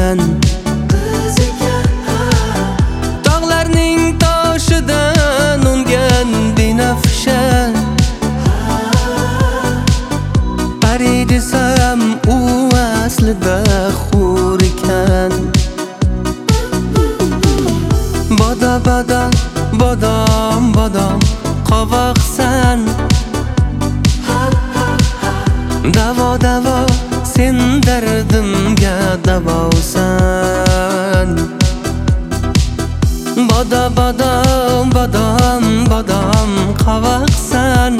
ekan. Tog'larning toshidan ungan binafsha pari desam u aslida xur ekan. Bodo bodo bodom bodom qovoqsan, davo davo sen dardimga davosan. Bodo bodo bodom bodom qovoqsan,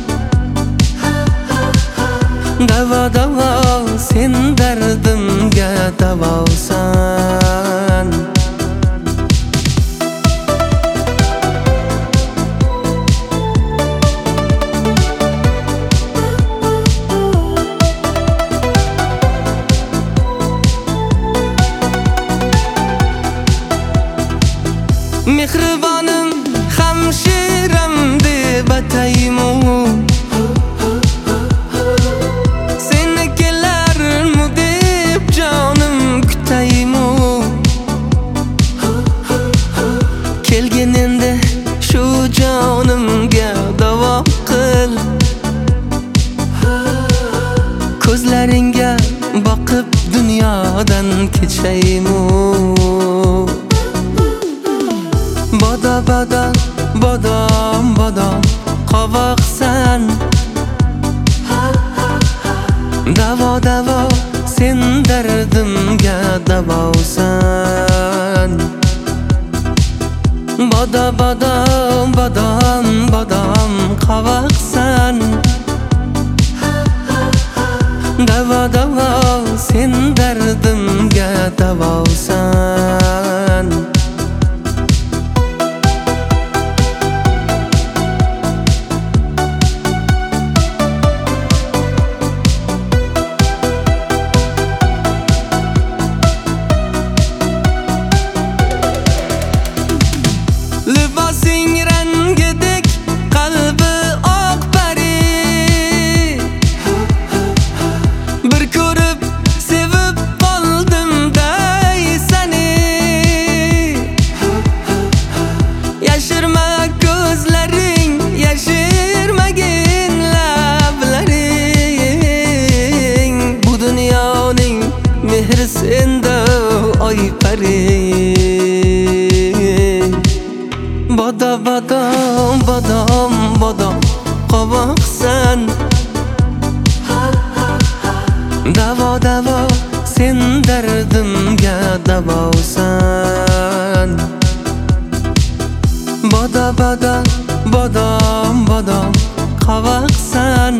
davo davo sen dardimga davosan. Mehribonim hamshiram deb ataymu, seni kelarmu deb jonim kutaymu. Kelgin endi shu jonimga davo qil, ko'zlaringga boqib dunyodan kechaymu. Bodo bodo bodom bodom qovoqsan, davo davo sen dardimga davosan. Bodo bodo bodom bodom qovoqsan, davo davo sen dardimga davosan. Libosing rangidek qalbi oq pari, bir ko'rib sevib qoldim day seni. Yashirma ko'zlaring, yashirmagin lablaring, bu dunyoning mehri senda oy pari. Bodo bodo bodom bodom qovoqsan, davo davo sen dardimga davosan. Bodo bodo bodom bodom qovoqsan,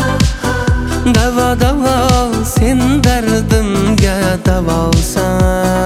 davo davo sen dardimga davosan.